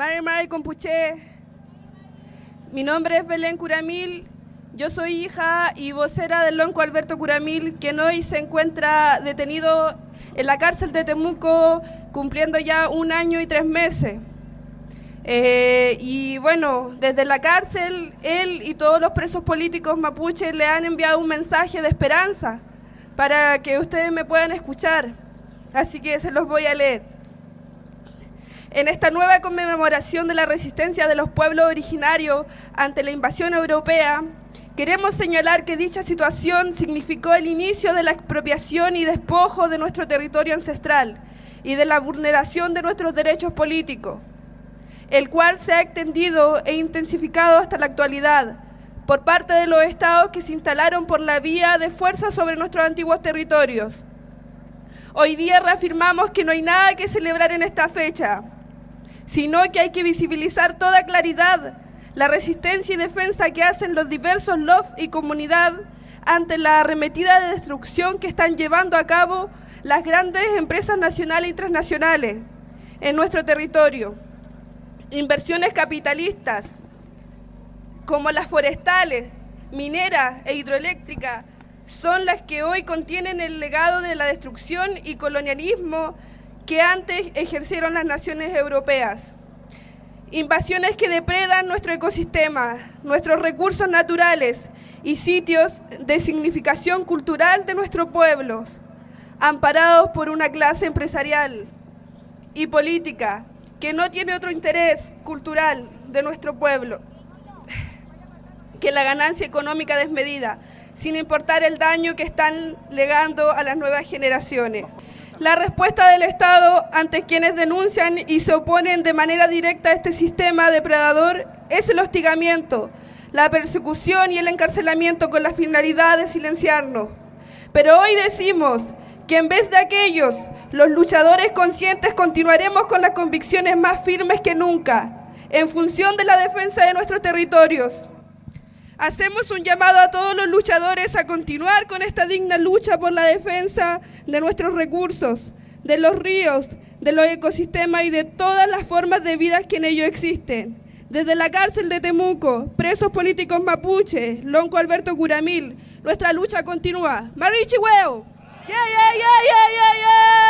Mari Mari Compuché. Mi nombre es Belén Curamil. Yo soy hija y vocera del lonco Alberto Curamil, quien hoy se encuentra detenido en la cárcel de Temuco, cumpliendo ya 1 año y 3 meses. Y bueno, desde la cárcel, él y todos los presos políticos mapuches le han enviado un mensaje de esperanza para que ustedes me puedan escuchar. Así que se los voy a leer. En esta nueva conmemoración de la resistencia de los pueblos originarios ante la invasión europea, queremos señalar que dicha situación significó el inicio de la expropiación y despojo de nuestro territorio ancestral y de la vulneración de nuestros derechos políticos, el cual se ha extendido e intensificado hasta la actualidad por parte de los estados que se instalaron por la vía de fuerza sobre nuestros antiguos territorios. Hoy día reafirmamos que no hay nada que celebrar en esta fecha, sino que hay que visibilizar toda claridad la resistencia y defensa que hacen los diversos LOF y comunidad ante la arremetida de destrucción que están llevando a cabo las grandes empresas nacionales y transnacionales en nuestro territorio. Inversiones capitalistas como las forestales, mineras e hidroeléctricas son las que hoy contienen el legado de la destrucción y colonialismo que antes ejercieron las naciones europeas. Invasiones que depredan nuestro ecosistema, nuestros recursos naturales y sitios de significación cultural de nuestros pueblos, amparados por una clase empresarial y política que no tiene otro interés cultural de nuestro pueblo que la ganancia económica desmedida, sin importar el daño que están legando a las nuevas generaciones. La respuesta del Estado ante quienes denuncian y se oponen de manera directa a este sistema depredador es el hostigamiento, la persecución y el encarcelamiento con la finalidad de silenciarnos. Pero hoy decimos que en vez de aquellos, los luchadores conscientes continuaremos con las convicciones más firmes que nunca, en función de la defensa de nuestros territorios. Hacemos un llamado a todos los luchadores a continuar con esta digna lucha por la defensa de nuestros recursos, de los ríos, de los ecosistemas y de todas las formas de vida que en ellos existen. Desde la cárcel de Temuco, presos políticos mapuche, lonco Alberto Curamil, nuestra lucha continúa. ¡Marichihueo! ¡Yeah, yeah, yeah, yeah, yeah, yeah!